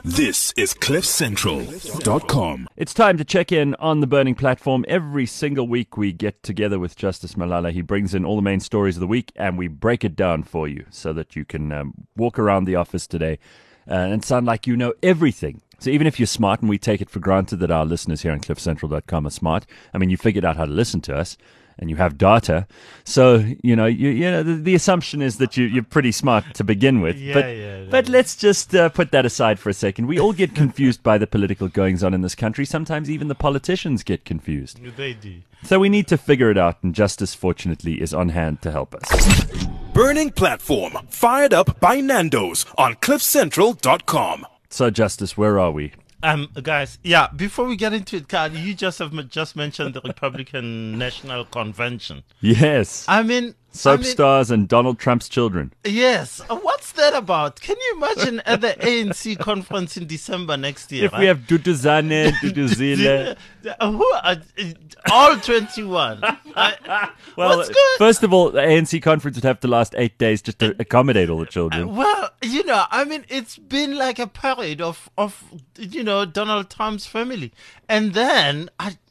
This is CliffCentral.com. It's time to check in on the Burning Platform. Every single week we get together with Justice Malala. He brings in all the main stories of the week and we break it down for you so that you can walk around the office today and sound like you know everything. So even if you're smart, and we take it for granted that our listeners here on CliffCentral.com are smart. I mean, you figured out how to listen to us. And you have data, so the assumption is that you're pretty smart to begin with. But let's just put that aside for a second. We all get confused by the political goings on in this country. Sometimes even the politicians get confused. They do. So we need to figure it out, and Justice, fortunately, is on hand to help us. Burning Platform, fired up by Nando's on CliffCentral.com. So, Justice, where are we? Guys, before we get into it, Carl, you just mentioned the Republican National Convention. Yes. I mean... Soap stars and Donald Trump's children. Yes. What's that about? Can you imagine at the ANC conference in December next year? If we have Duduzane, Duduzile. All 21. Well, what's good? First of all, the ANC conference would have to last 8 days just to accommodate all the children. Well, it's been like a parade of Donald Trump's family. And then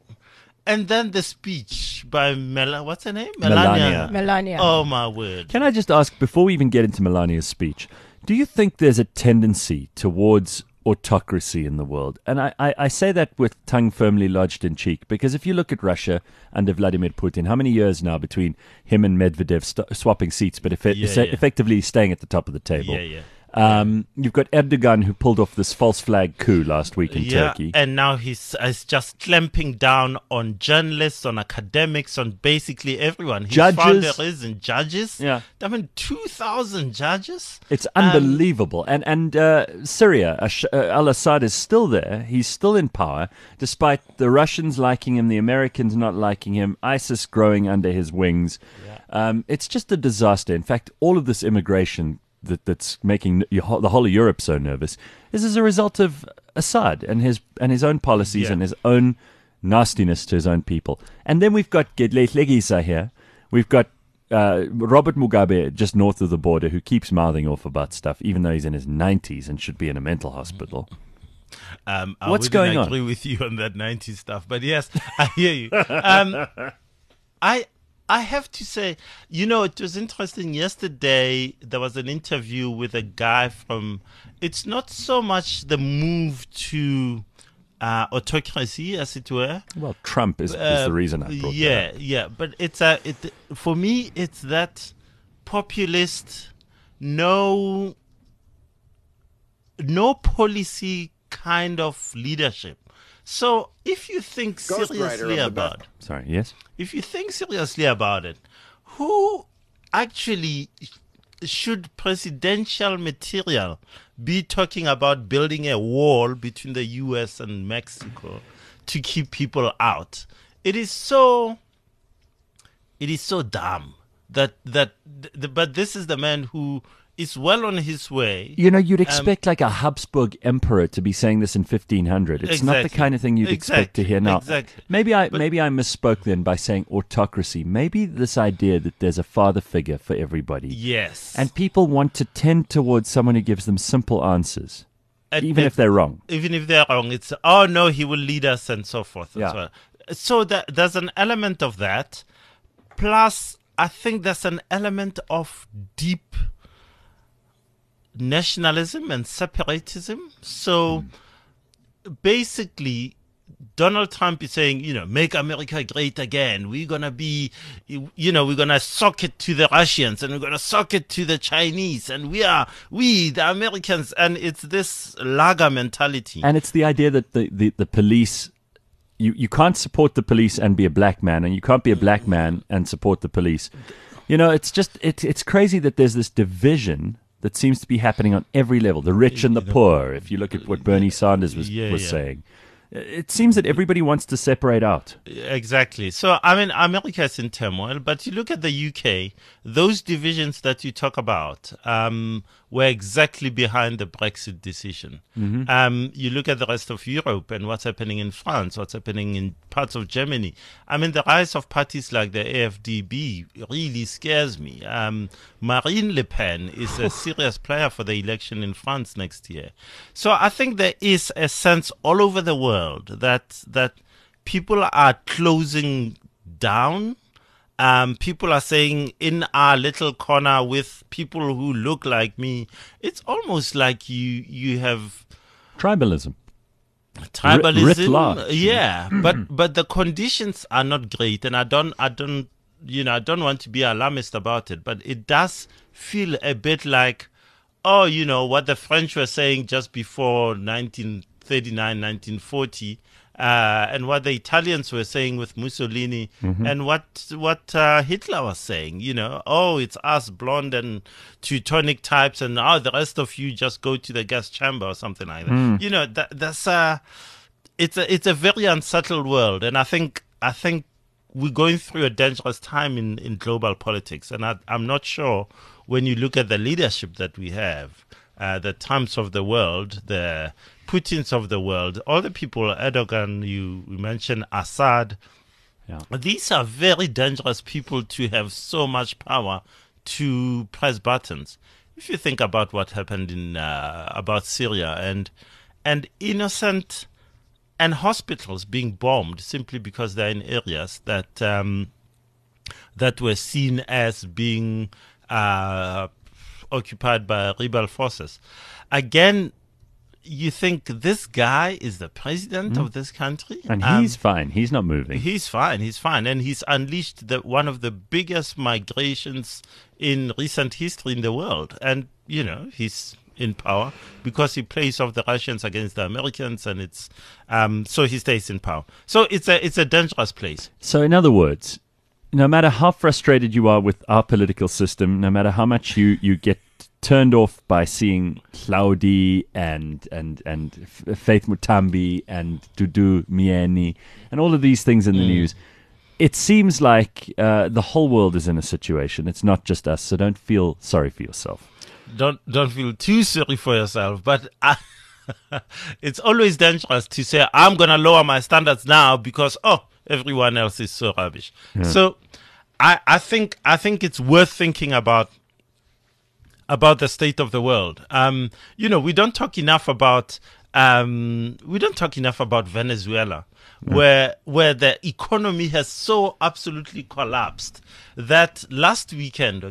the speech by what's her name? Melania. Oh, my word. Can I just ask, before we even get into Melania's speech, do you think there's a tendency towards autocracy in the world? And I say that with tongue firmly lodged in cheek, because if you look at Russia under Vladimir Putin, how many years now between him and Medvedev swapping seats, but effectively staying at the top of the table? You've got Erdogan, who pulled off this false flag coup last week in Turkey. And now he's just clamping down on journalists, on academics, on basically everyone. He's found there isn't judges. Yeah. I mean, 2,000 judges? It's unbelievable. And Syria, al-Assad is still there. He's still in power, despite the Russians liking him, the Americans not liking him, ISIS growing under his wings. Yeah. It's just a disaster. In fact, all of this immigration that's making the whole of Europe so nervous is as a result of Assad and his own policies and his own nastiness to his own people. And then we've got Gedleyihlekisa here. We've got Robert Mugabe just north of the border, who keeps mouthing off about stuff, even though he's in his 90s and should be in a mental hospital. What's going on? I agree with you on that 90s stuff, but yes, I hear you. I have to say, it was interesting. Yesterday, there was an interview with a guy it's not so much the move to autocracy, as it were. Well, Trump is the reason I brought that up. Yeah, but for me, it's that populist, no policy kind of leadership. So if you think seriously about it, if you think seriously about it, who actually should presidential material be talking about building a wall between the U.S. and Mexico to keep people out? It is so dumb but this is the man who is well on his way. You'd expect like a Habsburg emperor to be saying this in 1500. It's not the kind of thing you'd expect to hear now. Exactly. Maybe I misspoke then by saying autocracy. Maybe this idea that there's a father figure for everybody. Yes. And people want to tend towards someone who gives them simple answers, even if they're wrong. Even if they're wrong, it's, oh no, he will lead us and so forth. Yeah. So there's an element of that. Plus, I think there's an element of deep nationalism and separatism. So basically, Donald Trump is saying, make America great again. We're going to be, we're going to sock it to the Russians and we're going to sock it to the Chinese. And we, the Americans. And it's this lager mentality. And it's the idea that the police, you can't support the police and be a black man, and you can't be a black man and support the police. It's crazy that there's this division that seems to be happening on every level, the rich and the poor. If you look at what Bernie Sanders was saying, it seems that everybody wants to separate out. Exactly. So, America is in turmoil, but you look at the UK, those divisions that you talk about, were exactly behind the Brexit decision. You look at the rest of Europe and what's happening in France, what's happening in parts of Germany. I mean, the rise of parties like the AfDB really scares me. Marine Le Pen is a serious player for the election in France next year. So I think there is a sense all over the world that people are closing down. People are saying, in our little corner with people who look like me, it's almost like you have tribalism. Writ large. Yeah, but the conditions are not great, and I don't want to be alarmist about it, but it does feel a bit like, what the French were saying just before 1939, 1940. And what the Italians were saying with Mussolini, and what Hitler was saying, it's us blonde and Teutonic types, and the rest of you just go to the gas chamber or something like that. It's a very unsettled world, and I think we're going through a dangerous time in global politics, and I'm not sure when you look at the leadership that we have, the Trumps of the world, the Putins of the world, all the people, Erdogan, you mentioned Assad. Yeah. These are very dangerous people to have so much power to press buttons. If you think about what happened in about Syria and innocent and hospitals being bombed simply because they're in areas that were seen as being occupied by rebel forces. Again, you think this guy is the president of this country? And he's fine. He's not moving. He's fine. And he's unleashed one of the biggest migrations in recent history in the world. And, he's in power because he plays off the Russians against the Americans, and it's so he stays in power. So it's a dangerous place. So in other words, no matter how frustrated you are with our political system, no matter how much you get turned off by seeing Hlaudi and Faith Mutambi and Dudu Mieni and all of these things in the news, it seems like the whole world is in a situation. It's not just us, so don't feel sorry for yourself. Don't feel too sorry for yourself, but it's always dangerous to say, I'm going to lower my standards now because, everyone else is so rubbish. Yeah. So I think it's worth thinking about the state of the world. We don't talk enough about Venezuela, where the economy has so absolutely collapsed that last weekend,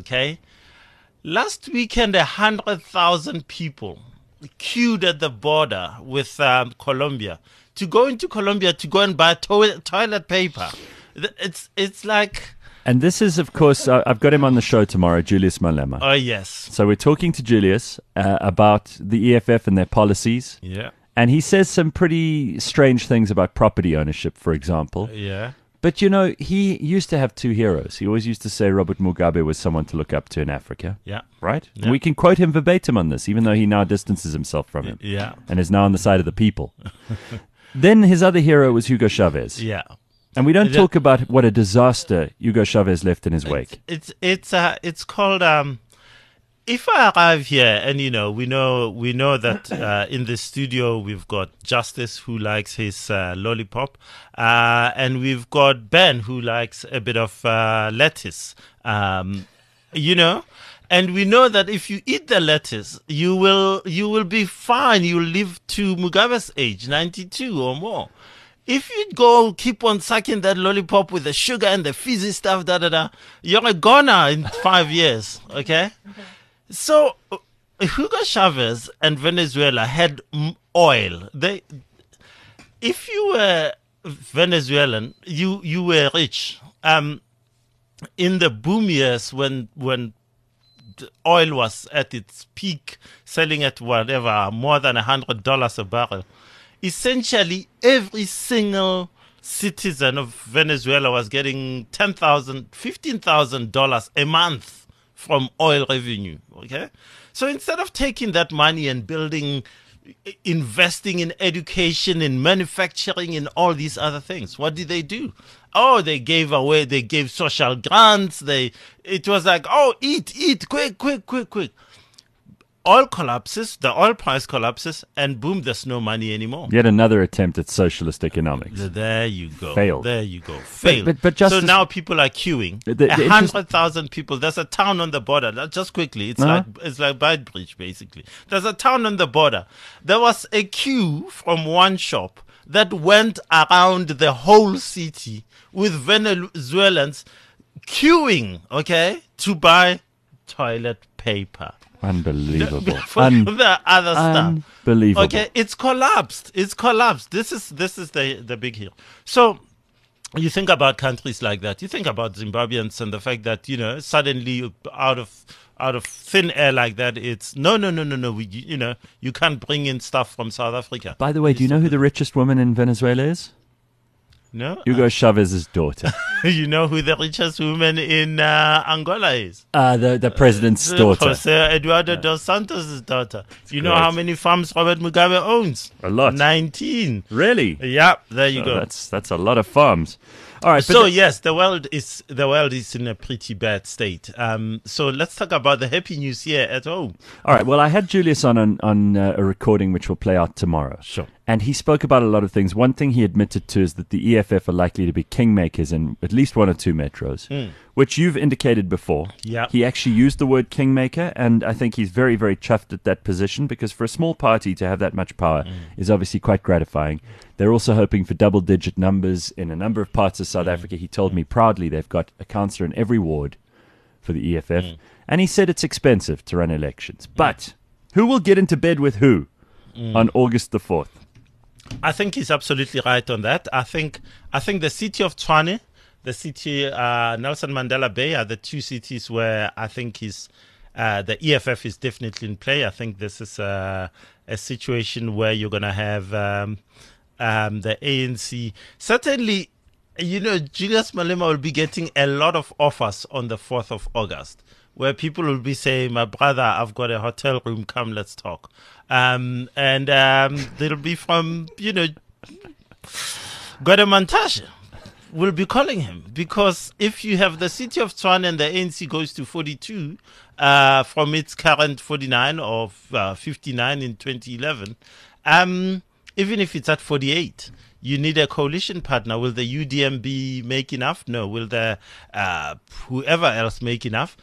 100,000 people queued at the border with Colombia to go into Colombia to go and buy toilet paper. It's like. And this is, of course, I've got him on the show tomorrow, Julius Malema. Oh, yes. So we're talking to Julius about the EFF and their policies. Yeah. And he says some pretty strange things about property ownership, for example. Yeah. But, he used to have two heroes. He always used to say Robert Mugabe was someone to look up to in Africa. Yeah. Right? Yeah. And we can quote him verbatim on this, even though he now distances himself from him. Yeah. And is now on the side of the people. Then his other hero was Hugo Chavez. Yeah. And we don't talk about what a disaster Hugo Chavez left in his wake. It's called if I arrive here, and we know that in the studio we've got Justice, who likes his lollipop, and we've got Ben, who likes a bit of lettuce, and we know that if you eat the lettuce, you will be fine. You'll live to Mugabe's age, 92 or more. If you go keep on sucking that lollipop with the sugar and the fizzy stuff, you're a goner in 5 years, okay? So Hugo Chavez and Venezuela had oil. If you were Venezuelan, you were rich. In the boom years when the oil was at its peak, selling at whatever, more than $100 a barrel, essentially every single citizen of Venezuela was getting $10,000, $15,000 a month from oil revenue, okay? So instead of taking that money and investing in education, in manufacturing, in all these other things, what did they do? They gave social grants. It was like, eat, quick. oil collapses, the oil price collapses, and boom, there's no money anymore. Yet another attempt at socialist economics. There you go. Failed. There you go. Failed. But Justice, so now people are queuing. 100,000 people. There's a town on the border. Just quickly, it's like Beitbridge, basically. There's a town on the border. There was a queue from one shop that went around the whole city with Venezuelans queuing, to buy toilet paper. Unbelievable. For the other stuff. Unbelievable. Okay, it's collapsed. It's collapsed. This is the big hero. So you think about countries like that. You think about Zimbabweans and the fact that, suddenly out of thin air like that, it's no. You can't bring in stuff from South Africa. By the way, do you know who the richest woman in Venezuela is? No. Hugo Chavez's daughter. You know who the richest woman in Angola is? The president's daughter. Jose Eduardo dos Santos' daughter. You know how many farms Robert Mugabe owns? A lot. 19. Really? Yeah, there you go. That's a lot of farms. All right. So yes, the world is in a pretty bad state. So let's talk about the happy news here at home. All right. Well, I had Julius on a recording which will play out tomorrow. Sure. And he spoke about a lot of things. One thing he admitted to is that the EFF are likely to be kingmakers in at least one or two metros, which you've indicated before. Yeah. He actually used the word kingmaker, and I think he's very, very chuffed at that position because for a small party to have that much power is obviously quite gratifying. They're also hoping for double-digit numbers in a number of parts of South Africa. He told me proudly they've got a councillor in every ward for the EFF. And he said it's expensive to run elections. But who will get into bed with who on August the 4th? I think he's absolutely right on that. I think the city of Tshwane, the city Nelson Mandela Bay are the two cities where I think the EFF is definitely in play. I think this is a situation where you're going to have the ANC. Certainly, Julius Malema will be getting a lot of offers on the 4th of August, where people will be saying, my brother, I've got a hotel room, come, let's talk. And they'll be from, Guadamantashe will be calling him. Because if you have the city of Tshwane and the ANC goes to 42 from its current 49 or 59 in 2011, even if it's at 48, you need a coalition partner. Will the UDM make enough? No. Will the whoever else make enough?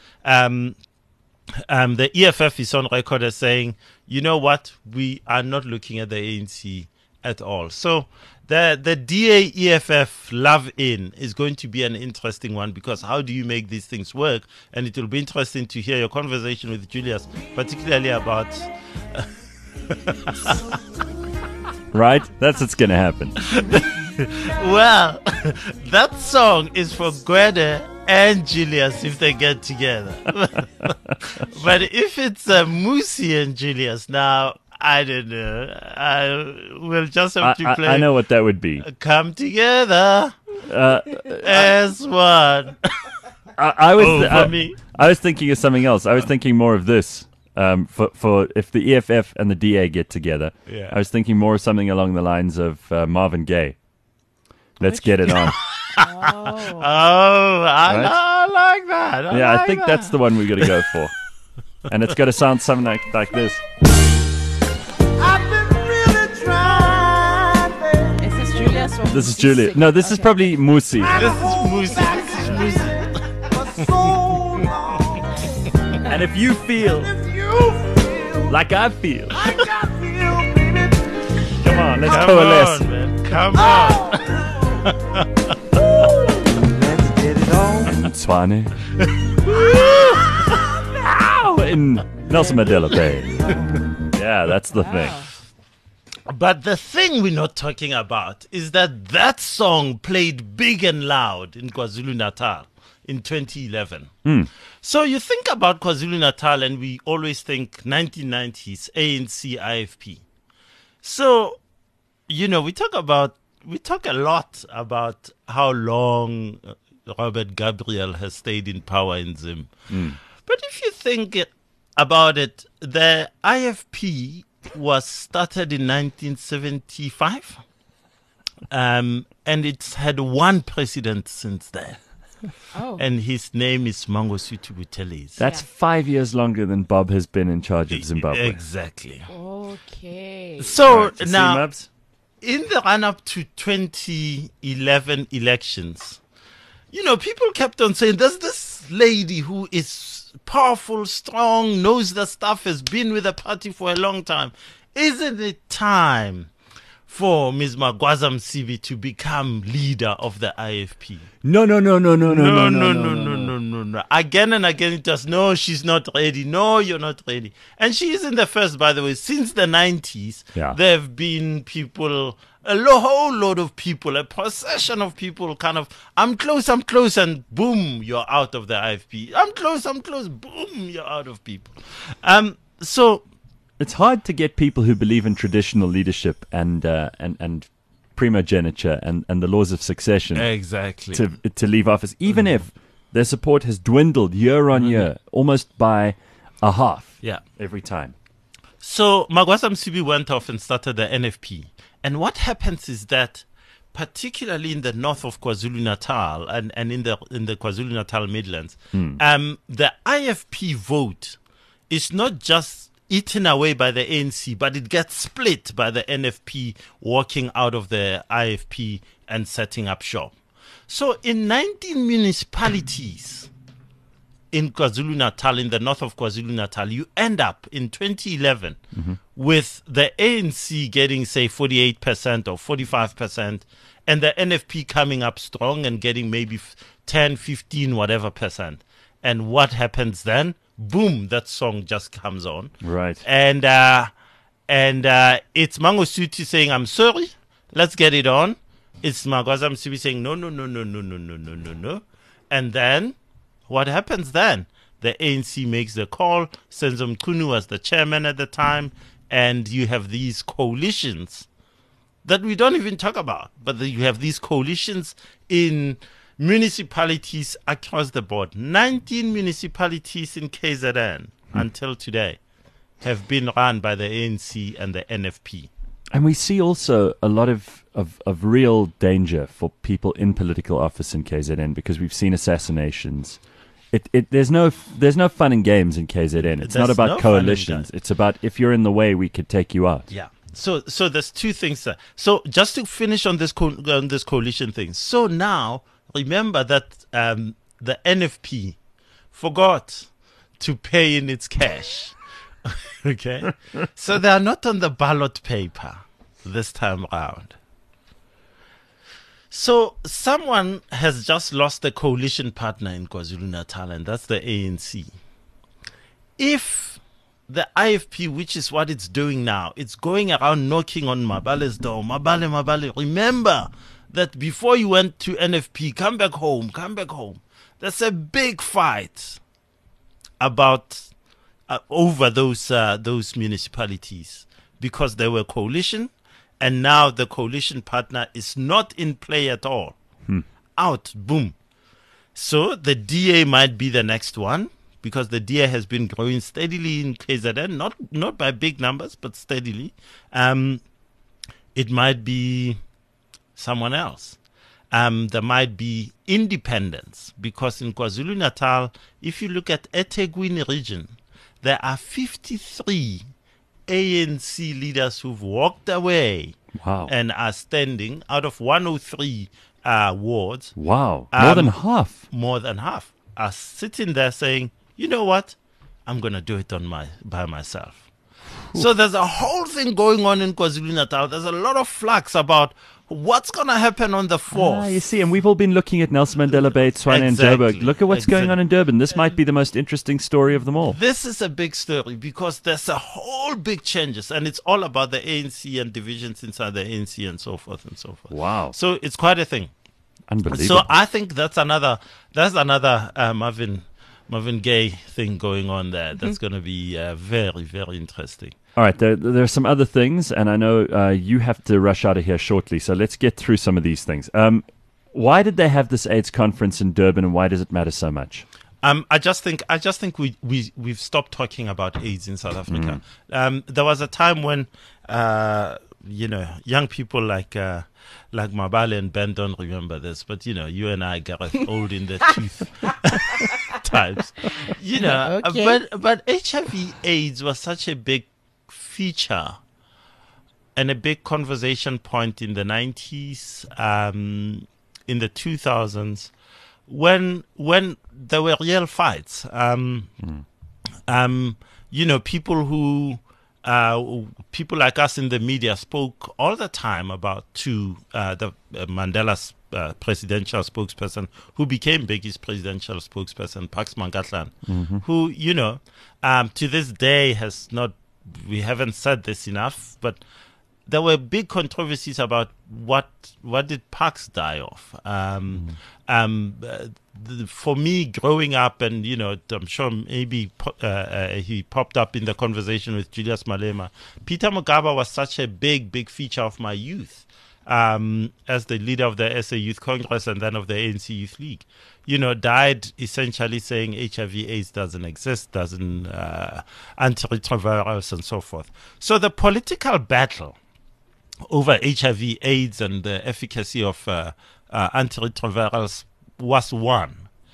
The EFF is on record as saying, you know what, we are not looking at the ANC at all. So the DA-EFF love-in is going to be an interesting one, because how do you make these things work? And it will be interesting to hear your conversation with Julius, particularly about... Right? That's what's going to happen. Well, that song is for Gwede and Julius if they get together. But if it's Musi and Julius, now, I don't know. We'll just have to play. I know what that would be. Come together as one. I was thinking of something else. I was thinking more of this. For if the EFF and the DA get together, I was thinking more of something along the lines of Marvin Gaye. Let's get it on. I like that. I think that's the one we got to go for. And it's got to sound something like this. I've been really trying, baby. Is this Julius or This is Julius. No, this is probably Musi. This is Musi. And if you feel like I feel, come on, let's coalesce. Come on. Let's get it on. Tshwane. In Nelson Mandela Bay. Yeah, that's the thing. But the thing we're not talking about is that song played big and loud in KwaZulu-Natal in 2011. So you think about KwaZulu-Natal and we always think 1990s, ANC, IFP. So, we talk a lot about how long Robert Gabriel has stayed in power in Zim. But if you think about it, the IFP was started in 1975, and it's had one president since then. And his name is Mangosuthu Buthelezi. That's 5 years longer than Bob has been in charge of Zimbabwe. Exactly. Okay. So now, in the run-up to 2011 elections, you know, people kept on saying, there's this lady who is powerful, strong, knows the stuff, has been with the party for a long time. Isn't it time for Ms. Magwaza Msibi to become leader of the IFP? No. Again and again it does. No, she's not ready. No, you're not ready. And she isn't the first, by the way. Since the 90s, there have been people, a whole load of people, a procession of people kind of, I'm close, and boom, you're out of the IFP. I'm close, boom, you're out of people. So it's hard to get people who believe in traditional leadership and primogeniture and the laws of succession to leave office, even if their support has dwindled year on year, almost by a half every time. So Magwaza Msibi went off and started the NFP. And what happens is that, particularly in the north of KwaZulu-Natal and in the KwaZulu-Natal Midlands, the IFP vote is not just eaten away by the ANC, but it gets split by the NFP walking out of the IFP and setting up shop. So in 19 municipalities in KwaZulu-Natal, in the north of KwaZulu-Natal, you end up in 2011 with the ANC getting, say, 48% or 45%, and the NFP coming up strong and getting maybe 10, 15, whatever percent. And what happens then? Boom, that song just comes on. Right. And it's Mangosuthu saying, I'm sorry, let's get it on. It's Magwaza Msibi saying, no. And then, what happens then? The ANC makes the call. Senzo Mchunu was the chairman at the time. And you have these coalitions that we don't even talk about. But you have these coalitions in municipalities across the board. 19 municipalities in KZN until today have been run by the ANC and the NFP. And we see also a lot of real danger for people in political office in KZN because we've seen assassinations. There's no fun and games in KZN. It's not about coalitions. It's about if you're in the way, we could take you out. Yeah. So there's two things there. So just to finish on this coalition thing. So now remember that the NFP forgot to pay in its cash. Okay, so they are not on the ballot paper this time around. So someone has just lost a coalition partner in KwaZulu-Natal, and that's the ANC. If the IFP, which is what it's doing now, it's going around knocking on Mabale's door. Mabale, remember that before you went to NFP, come back home. There's a big fight about over those municipalities because they were coalition, and now the coalition partner is not in play at all. Out, boom. So the DA might be the next one because the DA has been growing steadily in KZN, not by big numbers, but steadily. It might be someone else. There might be independents because in KwaZulu-Natal, if you look at eThekwini region, there are 53 ANC leaders who've walked away and are standing out of 103 wards. Wow. More than half. More than half are sitting there saying, you know what? I'm going to do it by myself. So there's a whole thing going on in KwaZulu-Natal. There's a lot of flux about what's going to happen on the 4th. You see, and we've all been looking at Nelson Mandela Bay, Tshwane and Joburg. Look at what's going on in Durban. This might be the most interesting story of them all. This is a big story because there's a whole big changes, and it's all about the ANC and divisions inside the ANC and so forth and so forth. Wow. So it's quite a thing. Unbelievable. So I think that's another Marvin Gaye thing going on there. That's going to be very, very interesting. All right, there are some other things, and I know you have to rush out of here shortly, so let's get through some of these things. Why did they have this AIDS conference in Durban, and why does it matter so much? I just think we've stopped talking about AIDS in South Africa. There was a time when young people like Mabale and Ben don't remember this, but you and I, Gareth, old in the tooth times. Okay. But HIV/AIDS was such a big feature and a big conversation point in the 90s, in the 2000s, when there were real fights. People like us in the media spoke all the time about Mandela's presidential spokesperson, who became Mbekis's presidential spokesperson, Pax Mangatlan, who, to this day we haven't said this enough, but there were big controversies about what did Pax die of. For me, growing up, and I'm sure maybe he popped up in the conversation with Julius Malema. Peter Mugaba was such a big feature of my youth, as the leader of the SA Youth Congress and then of the ANC Youth League. Died essentially saying HIV/AIDS doesn't exist, doesn't antiretrovirals and so forth. So the political battle over HIV/AIDS and the efficacy of antiretrovirals was won.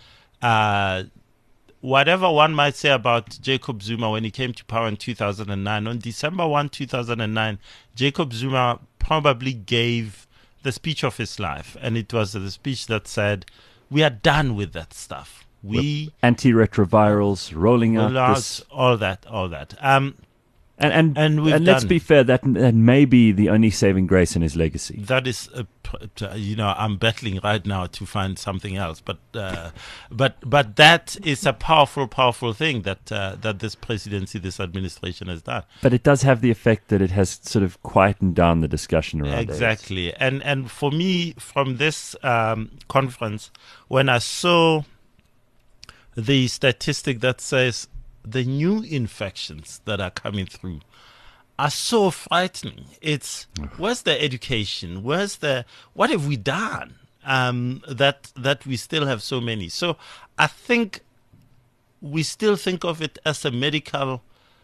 Whatever one might say about Jacob Zuma when he came to power in 2009, on December 1, 2009, Jacob Zuma probably gave the speech of his life. And it was the speech that said, we are done with that stuff. Antiretrovirals, rolling out all that. And let's be fair, that may be the only saving grace in his legacy. That is, I'm battling right now to find something else, but that is a powerful thing that this presidency, this administration has done. But it does have the effect that it has sort of quietened down the discussion around exactly. And for me, from this conference, when I saw the statistic that says the new infections that are coming through are so frightening. It's where's the education? What have we done that we still have so many? So I think we still think of it as a medical,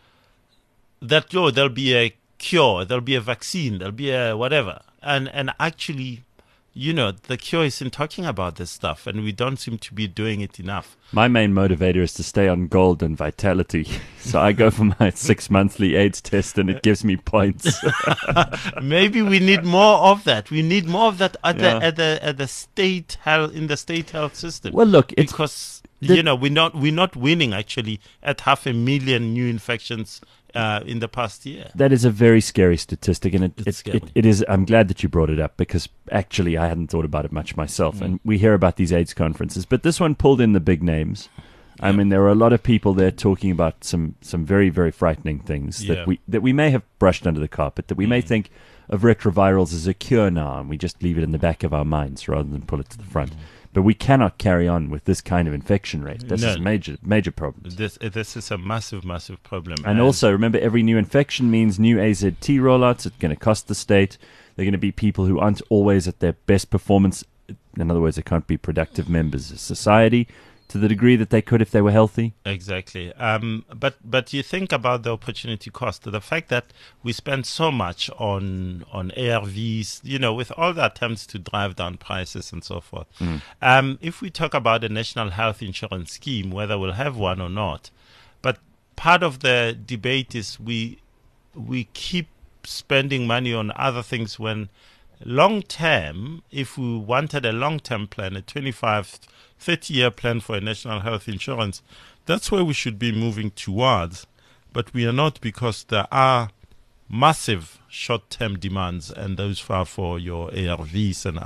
that there'll be a cure, there'll be a vaccine, there'll be a whatever. And actually, the cure is in talking about this stuff, and we don't seem to be doing it enough. My main motivator is to stay on gold and vitality. So I go for my 6 monthly AIDS test, and it gives me points. Maybe we need more of that. We need more of that at the state health, in the state health system. Well, look, because we're not winning actually at 500,000 new infections in the past year. That is a very scary statistic, and it is. I'm glad that you brought it up, because actually I hadn't thought about it much myself. And we hear about these AIDS conferences, but this one pulled in the big names. Yeah. I mean, there were a lot of people there talking about some very, very frightening things that we may have brushed under the carpet, that we may think of retrovirals as a cure now, and we just leave it in the back of our minds rather than pull it to the front. But we cannot carry on with this kind of infection rate. This is a major problem. This is a massive problem. And also, remember, every new infection means new AZT rollouts. It's going to cost the state. They're going to be people who aren't always at their best performance. In other words, they can't be productive members of society to the degree that they could if they were healthy. Exactly. But you think about the opportunity cost, the fact that we spend so much on ARVs, with all the attempts to drive down prices and so forth. If we talk about a national health insurance scheme, whether we'll have one or not, but part of the debate is we keep spending money on other things when long term, if we wanted a long-term plan, a 25-30-year plan for a national health insurance, that's where we should be moving towards. But we are not, because there are massive short-term demands, and those are for your ARVs and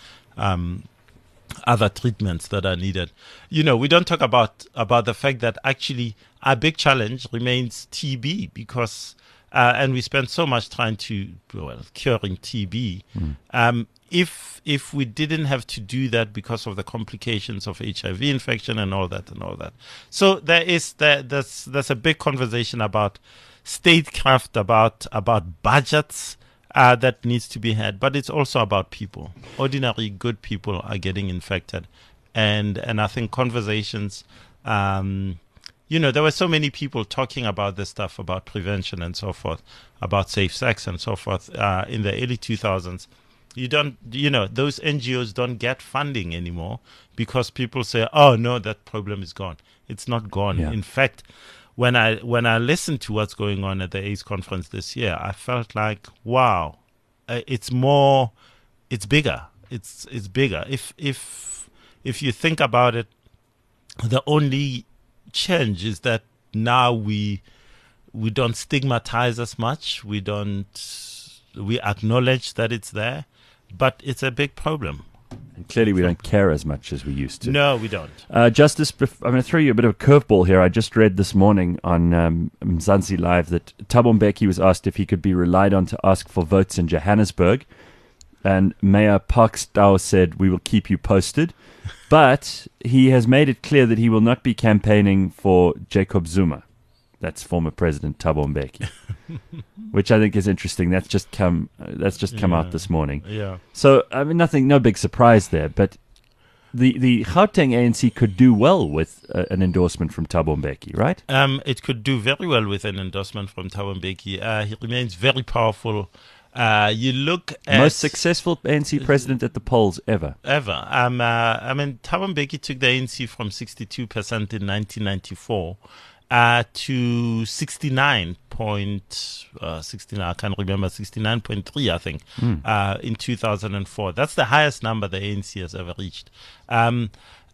other treatments that are needed. We don't talk about the fact that actually our big challenge remains TB, because and we spend so much trying to curing TB. If we didn't have to do that because of the complications of HIV infection and all that. So there's a big conversation about statecraft, about budgets that needs to be had, but it's also about people. Ordinary good people are getting infected, and I think conversations there were so many people talking about this stuff, about prevention and so forth, about safe sex and so forth in the early 2000s. Those NGOs don't get funding anymore because people say, oh, no, that problem is gone. It's not gone. Yeah. In fact, when I listened to what's going on at the AIDS conference this year, I felt like, wow, it's bigger. It's bigger. If you think about it, the only change is that now we don't stigmatize as much. We acknowledge that it's there. But it's a big problem. And clearly we don't care as much as we used to. No, we don't. Justice, I'm going to throw you a bit of a curveball here. I just read this morning on Mzansi Live that Thabo Mbeki was asked if he could be relied on to ask for votes in Johannesburg. And Mayor Parkstau said, we will keep you posted. But he has made it clear that he will not be campaigning for Jacob Zuma. That's former President Thabo Mbeki, which I think is interesting. That's just come out this morning. Yeah. So I mean, no big surprise there. But the Gauteng ANC could do well with an endorsement from Thabo Mbeki, right? It could do very well with an endorsement from Thabo Mbeki. He remains very powerful. You look at most successful ANC president at the polls ever. I mean, Thabo Mbeki took the ANC from 62% in 1994. To 69 I can't remember, 69.3, I think, in 2004. That's the highest number the ANC has ever reached. From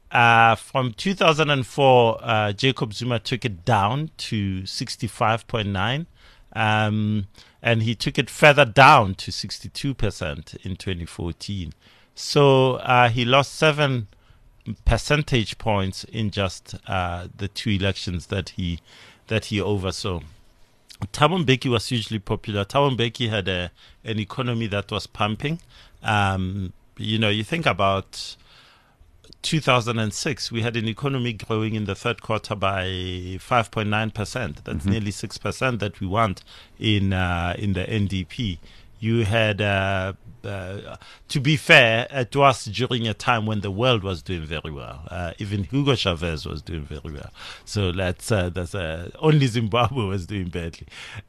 2004, Jacob Zuma took it down to 65.9, and he took it further down to 62% in 2014. So he lost 7 percentage points in just the 2 elections that he oversaw. Thabo Mbeki was hugely popular. Thabo Mbeki had an economy that was pumping. You think about 2006, we had an economy growing in the third quarter by 5.9%. That's nearly 6% that we want in the NDP. You had, to be fair, it was during a time when the world was doing very well. Even Hugo Chavez was doing very well. So that's only Zimbabwe was doing badly.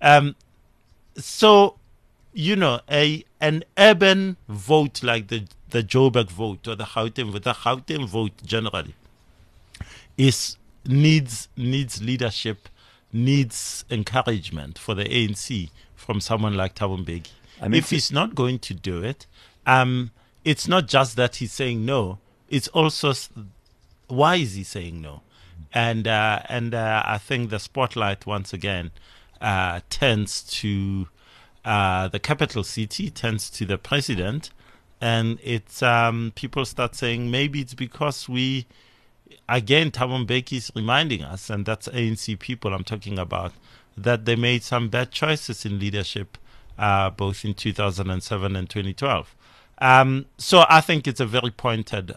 So, an urban vote like the Joburg vote or the Gauteng vote generally needs leadership, needs encouragement for the ANC from someone like Thabo Mbeki. If he's not going to do it, it's not just that he's saying no. It's also why is he saying no? And I think the spotlight once again turns to the capital city, turns to the president, and it's people start saying maybe it's because Thabo Mbeki is reminding us, and that's ANC people I'm talking about, that they made some bad choices in leadership. Both in 2007 and 2012. So I think it's a very pointed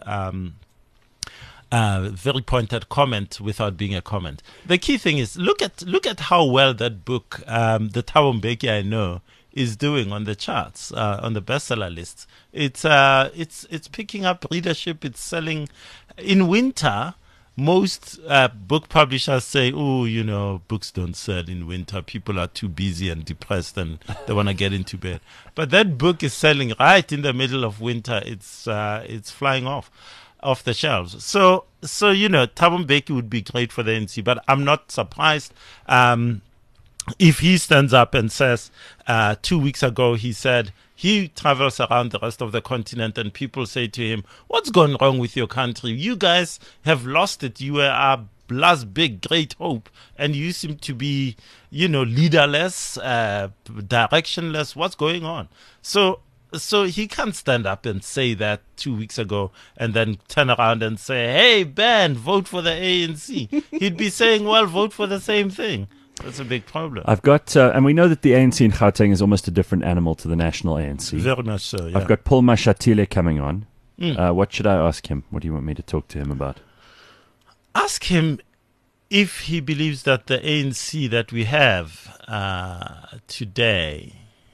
comment without being a comment. The key thing is look at how well that book, the Thabo Mbeki I Know, is doing on the charts, on the bestseller lists. It's picking up readership. It's selling in winter. Most book publishers say, books don't sell in winter. People are too busy and depressed and they want to get into bed. But that book is selling right in the middle of winter. It's flying off the shelves. So Thabo Mbeki would be great for the ANC, but I'm not surprised if he stands up and says, 2 weeks ago he said, he travels around the rest of the continent and people say to him, what's gone wrong with your country? You guys have lost it. You were our last big, great hope. And you seem to be, leaderless, directionless. What's going on? So he can't stand up and say that 2 weeks ago and then turn around and say, hey, Ben, vote for the ANC. He'd be saying, well, vote for the same thing. That's a big problem. I've got, and we know that the ANC in Gauteng is almost a different animal to the national ANC. Very much so, yeah. I've got Paul Mashatile coming on. What should I ask him? What do you want me to talk to him about? Ask him if he believes that the ANC that we have today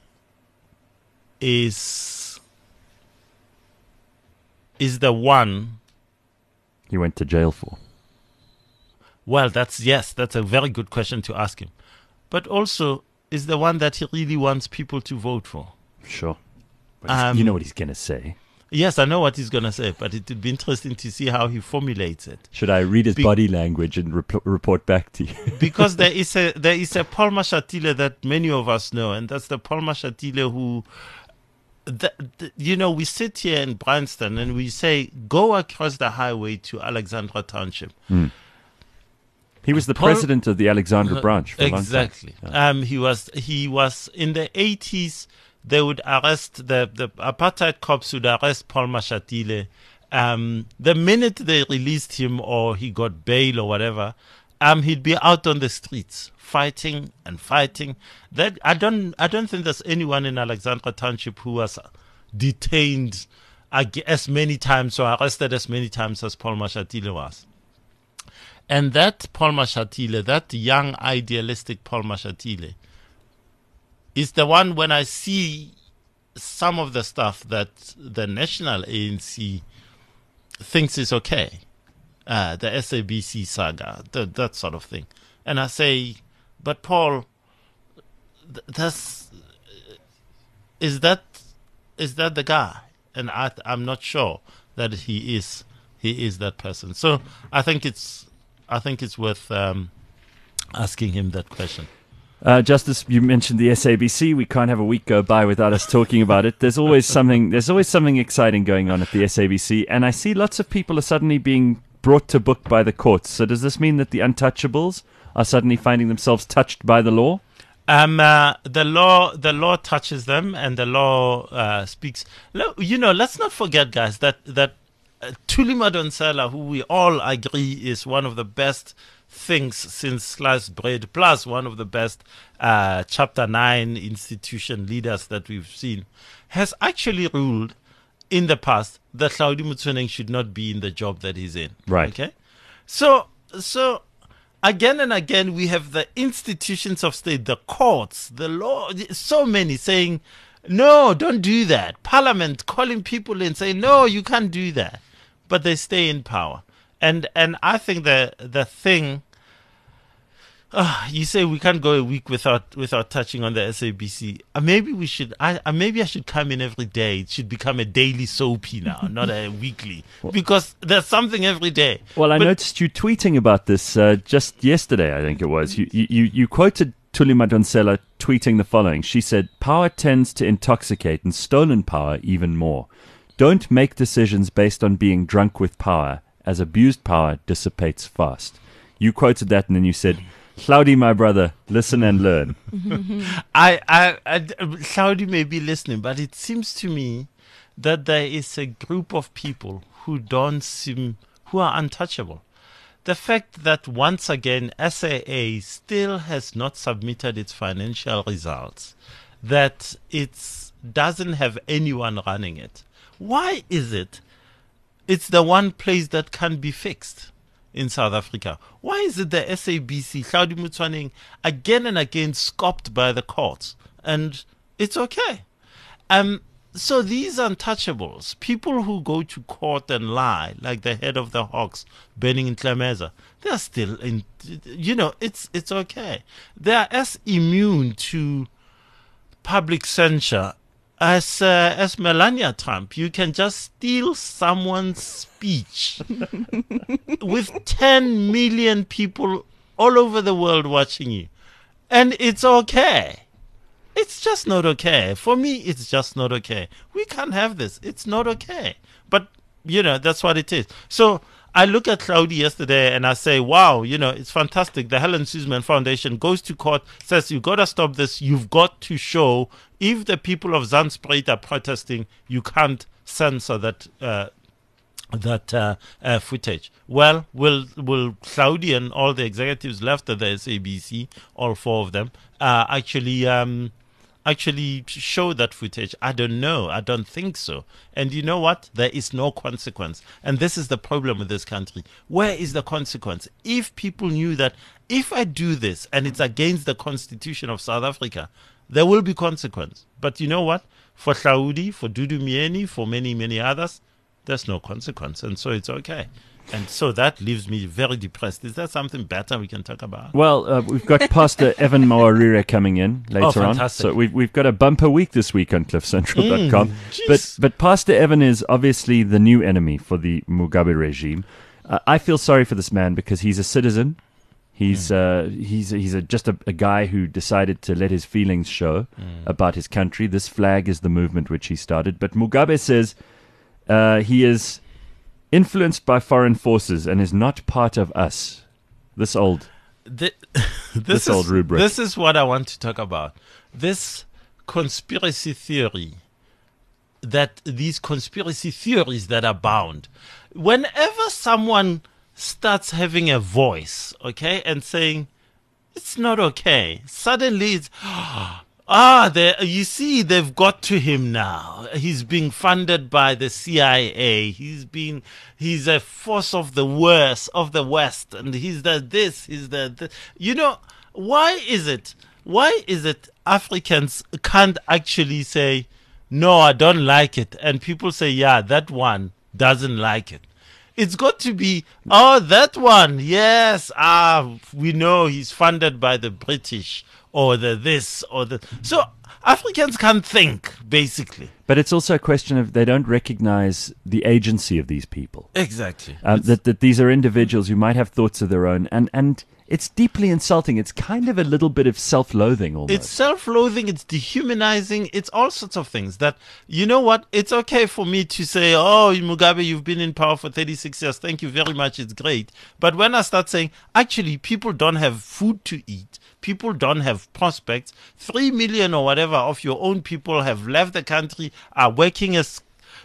is the one he went to jail for. Well, that's a very good question to ask him. But also, is the one that he really wants people to vote for. Sure. You know what he's going to say. Yes, I know what he's going to say, but it would be interesting to see how he formulates it. Should I read his body language and report back to you? Because there is a Paul Mashatile that many of us know, and that's the Paul Mashatile who, we sit here in Bryanston and we say, go across the highway to Alexandra Township. Mm. He was the president of the Alexandra branch for a long time. Exactly. He was in the 80s. They would arrest the apartheid cops would arrest Paul Mashatile. The minute they released him or he got bail or whatever, he'd be out on the streets fighting and fighting. That I don't think there's anyone in Alexandra Township who was detained as many times or arrested as many times as Paul Mashatile was. And that Paul Mashatile, that young idealistic Paul Mashatile, is the one when I see some of the stuff that the national ANC thinks is okay, the SABC saga, that sort of thing. And I say, but Paul, is that the guy? And I'm not sure that he is that person. So I think it's worth asking him that question. Justice, you mentioned the SABC. We can't have a week go by without us talking about it. There's always something exciting going on at the SABC, and I see lots of people are suddenly being brought to book by the courts. So does this mean that the untouchables are suddenly finding themselves touched by the law? The law touches them, and the law speaks. Let's not forget, guys, that Thuli Madonsela, who we all agree is one of the best things since sliced bread, plus one of the best Chapter 9 institution leaders that we've seen, has actually ruled in the past that Hlaudi Motsoeneng should not be in the job that he's in. Right. Okay. So again and again, we have the institutions of state, the courts, the law, so many saying, no, don't do that. Parliament calling people in saying, no, you can't do that. But they stay in power. And I think the thing, you say we can't go a week without touching on the SABC. Maybe we should. Maybe I should come in every day. It should become a daily soapy now, not a weekly, because there's something every day. Well, I noticed you tweeting about this just yesterday. I think it was. You quoted Thuli Madonsela tweeting the following. She said, "Power tends to intoxicate, and stolen power even more. Don't make decisions based on being drunk with power, as abused power dissipates fast." You quoted that, and then you said, "Hlaudi, my brother, listen and learn." Hlaudi may be listening, but it seems to me that there is a group of people who are untouchable. The fact that once again SAA still has not submitted its financial results, that it doesn't have anyone running it. Why is it? It's the one place that can be fixed in South Africa. Why is it the SABC, Hlaudi Motsoeneng, again and again scoffed by the courts? And it's okay. So these untouchables, people who go to court and lie, like the head of the Hawks, Benning in Tlemeza, they're still in, it's okay. They are as immune to public censure as Melania Trump. You can just steal someone's speech with 10 million people all over the world watching you, and it's okay. It's just not okay. For me, it's just not okay. We can't have this. It's not okay. But, that's what it is. So I look at Hlaudi yesterday and I say, wow, it's fantastic. The Helen Suzman Foundation goes to court, says, you've got to stop this. You've got to show, if the people of Zandspruit are protesting, you can't censor that footage. Well, will Hlaudi and all the executives left at the SABC, all 4 of them, actually show that footage? I don't know. I don't think so. And you know what? There is no consequence. And this is the problem with this country. Where is the consequence? If people knew that if I do this and it's against the Constitution of South Africa, there will be consequence. But you know what? For Hlaudi, for Dudu Myeni, for many, many others, there's no consequence. And so it's okay. And so that leaves me very depressed. Is there something better we can talk about? Well, we've got Pastor Evan Mawarire coming in later on. So we've got a bumper week this week on cliffcentral.com. But Pastor Evan is obviously the new enemy for the Mugabe regime. I feel sorry for this man because he's a citizen. He's just a guy who decided to let his feelings show about his country. This flag is the movement which he started. But Mugabe says he is influenced by foreign forces and is not part of us. This old rubric. This is what I want to talk about. This conspiracy theory, these conspiracy theories that abound. Whenever someone starts having a voice, okay, and saying it's not okay, suddenly it's you see, they've got to him now. He's being funded by the CIA. He's a force of the worst of the West, and he's the. You know, why is it Africans can't actually say, no, I don't like it, and people say, yeah, that one doesn't like it. It's got to be, that one, yes, we know he's funded by the British or the this or the... So Africans can't think, basically. But it's also a question of they don't recognize the agency of these people. Exactly. That these are individuals who might have thoughts of their own, and it's deeply insulting. It's kind of a little bit of self-loathing almost. It's self-loathing, it's dehumanizing, it's all sorts of things that, you know what, it's okay for me to say, Mugabe, you've been in power for 36 years, thank you very much, it's great. But when I start saying, actually, people don't have food to eat, people don't have prospects, 3 million or whatever of your own people have left the country, are working as,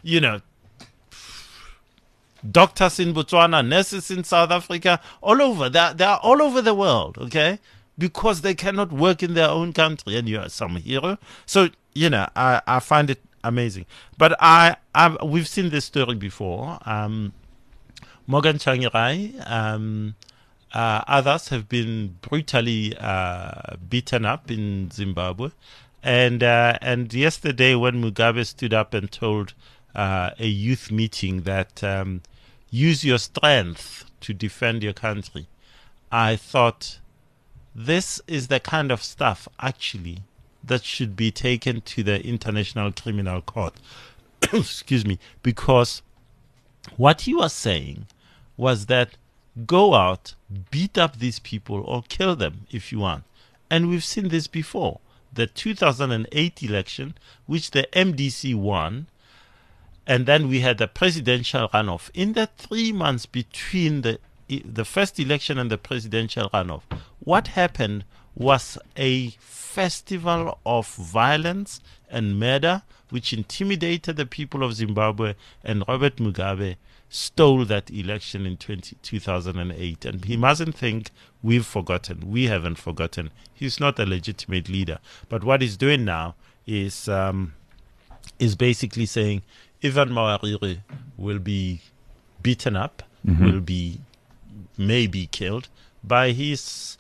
doctors in Botswana, nurses in South Africa, all over. They are all over the world, okay? Because they cannot work in their own country, and you are some hero. So, I find it amazing. But we've seen this story before. Morgan Tsvangirai, others have been brutally beaten up in Zimbabwe. And yesterday when Mugabe stood up and told a youth meeting that use your strength to defend your country, I thought this is the kind of stuff actually that should be taken to the International Criminal Court. Excuse me, because what he was saying was that go out, beat up these people or kill them if you want. And we've seen this before. The 2008 election, which the MDC won, and then we had the presidential runoff. In the 3 months between the first election and the presidential runoff, what happened was a festival of violence and murder, which intimidated the people of Zimbabwe, and Robert Mugabe stole that election in 2008. And he mustn't think we've forgotten. We haven't forgotten. He's not a legitimate leader. But what he's doing now is basically saying Evan Mawarire will be beaten up, will be maybe killed by these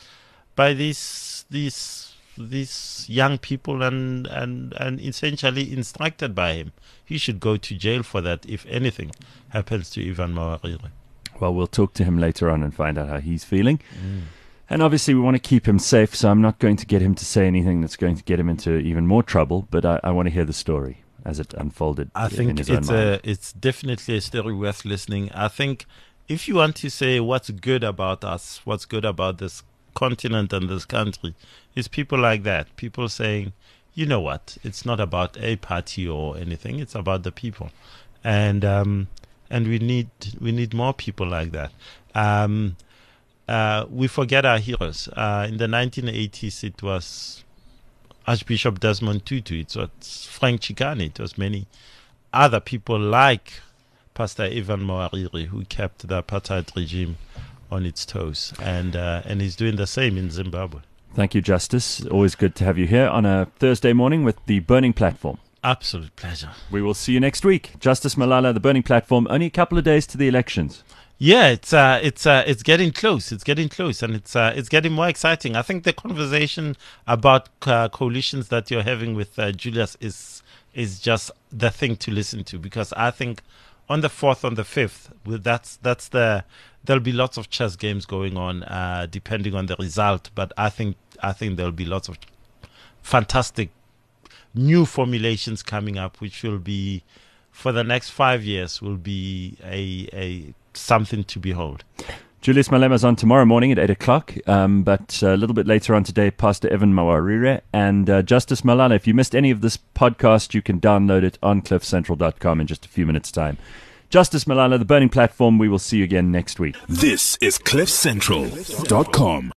young people and essentially instructed by him. He should go to jail for that if anything happens to Evan Mawarire. Well, we'll talk to him later on and find out how he's feeling. And obviously we want to keep him safe, so I'm not going to get him to say anything that's going to get him into even more trouble, but I want to hear the story as it unfolded. I think it's definitely a story worth listening. I think if you want to say what's good about us, what's good about this continent and this country, is people like that. People saying, you know what, it's not about a party or anything, it's about the people. And we need more people like that. We forget our heroes. In the 1980s, it was Archbishop Desmond Tutu, it was Frank Chikane, it was many other people like Pastor Evan Mawarire who kept the apartheid regime on its toes, and he's doing the same in Zimbabwe. Thank you, Justice. Always good to have you here on a Thursday morning with the Burning Platform. Absolute pleasure. We will see you next week. Justice Malala, the Burning Platform, only a couple of days to the elections. Yeah, it's getting close. It's getting close, and it's getting more exciting. I think the conversation about coalitions that you're having with Julius is just the thing to listen to, because I think on the 4th, on the 5th. There'll be lots of chess games going on, depending on the result. But I think there'll be lots of fantastic new formulations coming up, which will be, for the next 5 years, will be a something to behold. Julius Malema's on tomorrow morning at 8 o'clock, but a little bit later on today, Pastor Evan Mawarire and Justice Malala. If you missed any of this podcast, you can download it on cliffcentral.com in just a few minutes' time. Justice Malala, The Burning Platform. We will see you again next week. This is cliffcentral.com.